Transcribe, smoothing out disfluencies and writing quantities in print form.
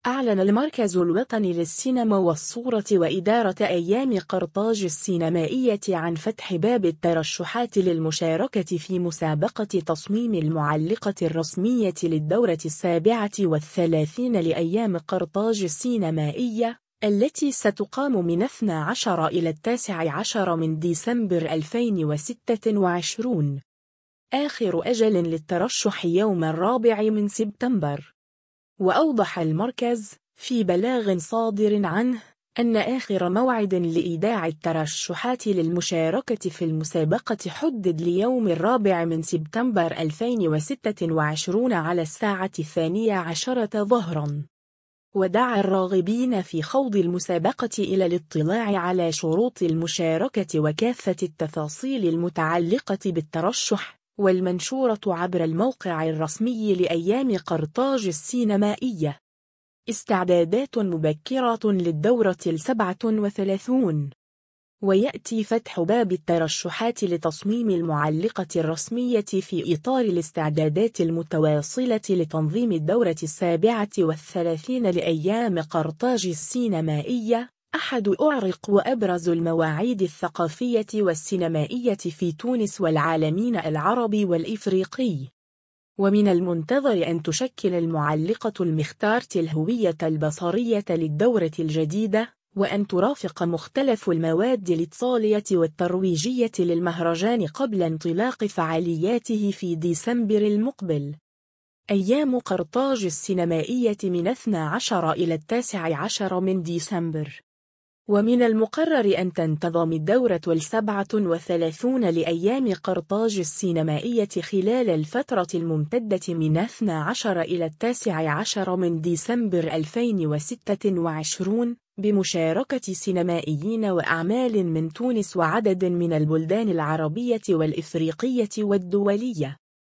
أعلن المركز الوطني للسينما والصورة وإدارة أيام قرطاج السينمائية عن فتح باب الترشحات للمشاركة في مسابقة تصميم المعلقة الرسمية للدورة 37 لأيام قرطاج السينمائية، التي ستقام من 12 إلى 19 من ديسمبر 2026. آخر أجل للترشح يوم 4 من سبتمبر. وأوضح المركز في بلاغ صادر عنه أن آخر موعد لإيداع الترشحات للمشاركة في المسابقة حدد ليوم 4 من سبتمبر 2026 على 12:00 ظهرا. ودعا الراغبين في خوض المسابقة إلى الاطلاع على شروط المشاركة وكافة التفاصيل المتعلقة بالترشح، والمنشورة عبر الموقع الرسمي لأيام قرطاج السينمائية. استعدادات مبكرة للدورة 37. ويأتي فتح باب الترشحات لتصميم المعلقة الرسمية في إطار الاستعدادات المتواصلة لتنظيم الدورة 37 لأيام قرطاج السينمائية، أحد أعرق وأبرز المواعيد الثقافية والسينمائية في تونس والعالمين العربي والإفريقي. ومن المنتظر أن تشكل المعلقة المختارة الهوية البصرية للدورة الجديدة، وأن ترافق مختلف المواد الاتصالية والترويجية للمهرجان قبل انطلاق فعالياته في ديسمبر المقبل. أيام قرطاج السينمائية من 12 إلى 19 من ديسمبر. ومن المقرر أن تنتظم الدورة 37 لأيام قرطاج السينمائية خلال الفترة الممتدة من 12 إلى 19 من ديسمبر 2026، بمشاركة سينمائيين وأعمال من تونس وعدد من البلدان العربية والإفريقية والدولية.